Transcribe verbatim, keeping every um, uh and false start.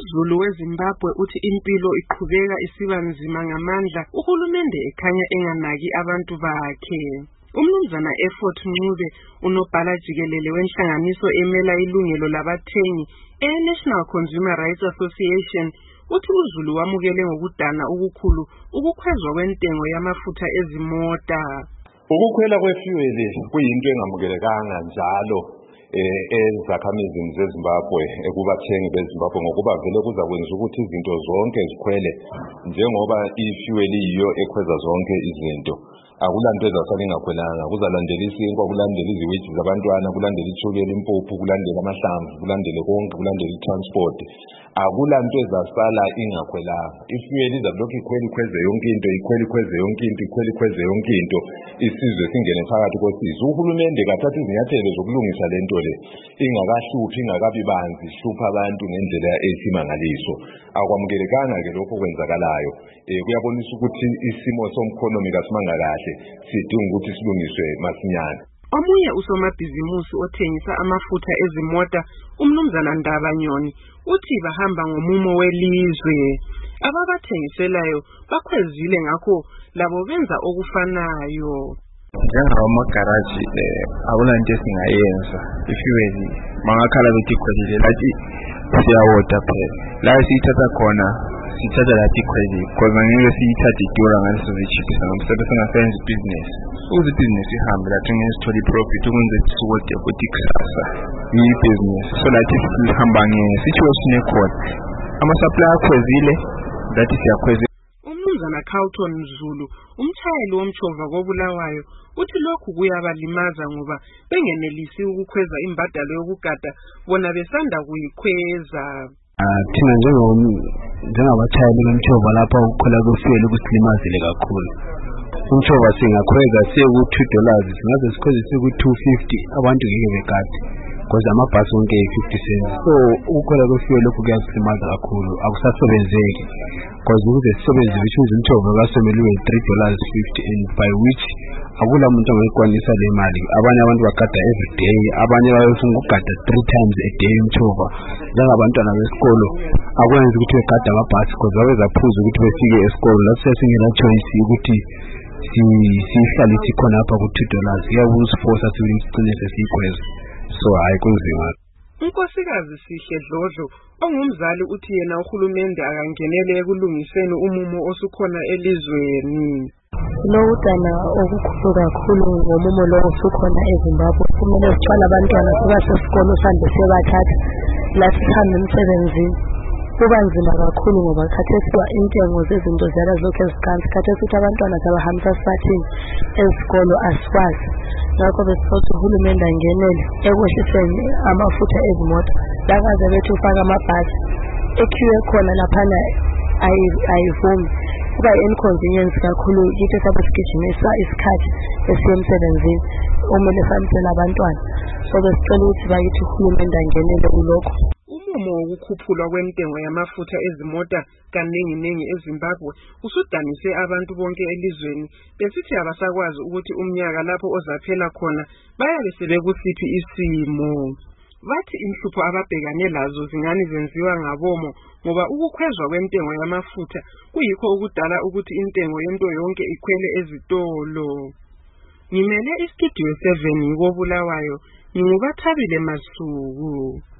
uZulu weZimbabwe uthi impilo iqhubeka isiba nzima ngamandla uhulumende ekhanya enganaki abantu bakhe. Umnumzana Effort Ncube unobhala jikelele wenhlanganiso emela ilungelo labathengi e-National Consumer Rights Association uthi uZulu wamukele ngokudana ukukhulu ukukhwezwa kwentengo yamafutha ezimota. Ukukhwela kwefuel kuyinto engamukelekanga njalo ezakhamizini zeZimbabwe ekubathengi beZimbabwe ngokuba vele kuza kwenza ukuthi izinto zonke zikhwele njengoba ifuel iyo ekhweza zonke izinto. Akulanto ezasala ingakhwelanga, kuzalandela isinkwa, kulandela iziwiji zabantwana, kulandela ithukela, impuphu, kulandela amahlamvu, kulandela konke, kulandela i-transport. Akulanto ezasala ingakhwelanga. Ifuel izalokhu ikhwela ikhweze yonke into, ikhwela ikhweze yonke into, ikhwela ikhweze yonke into, isizwe singene phakathi kwesizwe. Uhulumende kathatha izinyathelo zokulungisa lento le ingakahluphi, ingakabi banzi, hlupha abantu ngendlela esimangaliso. Akwamukelekanga ke lokho kwenzakalayo. Eh kuyabonisa ukuthi isimo somkhonomi kasimanga kahle, sidinga ukuthi silungiswe masinyane. Omunye usomabhizimusi othengisa amafutha ezimota, umnumzana Ndabanyoni, uthi bahamba ngomumo welizwe. Ababathengiselayo bakhwezile ngakho labo benza okufanayo. Njengabamagaraji akulanto esingayenza ifuel mangakhala bethi khwelile lathi siyawoda phela la siyithatha khona sithatha lathi khwelile because ngeke siyithathe idura ngaleso zichiphisa ngomsebenzi singasenza business uze business ihambe lathi ngesithola iprofit ukwenza isukode ukuthi kusasa yi business so lathi sihamba nge-situation ekhona ama-supply akhwezile lathi siyakhweza. Umnumzana Carlton Zulu umtshayeli womtshova koBulawayo uthi lokhu kuyabalimaza ngoba bengenelisi ukukhweza imbadalo yokugada bona besanda kuyikhweza. Thina njengabatshayeli bomtshova lapha ukukhwela kwefuel kusilimazile kakhulu. Umtshova singakhweza siku-two dollars singaze sikhweze siku-two fifty abantu ngeke begade because amabhasi wonke fifty cents. So ukukhwela kwefuel kuyasilimaza kakhulu akusasebenzeki because ukuze sisebenze which means umtshova kasomeliwe three dollars fifty and by which akula muntu angayikwanisa le mali. Abanye abantu bagada every day, abanye bayofuna ukugada three times a day umtshova. Njengabantwana besikolo akwenzi ukuthi begada amabhasi because babezaphuza ukuthi befike esikolo lapho sesingela choice ukuthi sihlale sikhona apha ku-two dollars iyabusiforce sigcine sesiyikhweza. So hayi kunzima. Unkosikazi Sihle Dlodlo ongumzali uthi yena uhulumende akangenele ekulungiseni umumo osukhona elizweni. Lokudana okukhulu kakhulu ngomumo lo osukhona eZimbabwe kumele sithwala abantwana sibasesikolo sande sebathatha lathi sihambe emsebenzini. Kuba nzima kakhulu ngoba khathesiwa intengo zezinto ziyala zonke ezikhansi, khathesi ukuthi abantwana sabahambisa sibathini ezikolo asikwazi. Ngakho besifotha uhulumende angenele ekwehliseni amafutha ezimota lakaze bethi ufaka amabhasi ekhiwe khona laphana ayivumi. Kuba inconvenience kakhulu kithi sabe sigijimisa isikhathi esiyemsebenzini umele samsela abantwana. So besicela ukuthi bayithi uhulumende angenele kulokho. Umumo wokukhuphulwa kwentengo yamafutha ezimota kaningi ningi eZimbabwe usudanise abantu bonke elizweni besithi abasakwazi ukuthi umnyaka lapho ozaphela khona bayabe sebekusiphi isimo. Bathi inhlupho ababhekane lazo zingani zenziwa ngabomo ngoba ukukhwezwa kwentengo yamafutha kuyikho ukudala ukuthi intengo yento yonke ikhwele ezitolo. Ngimele istudio seven koBulawayo, nginguBathabile Masuku.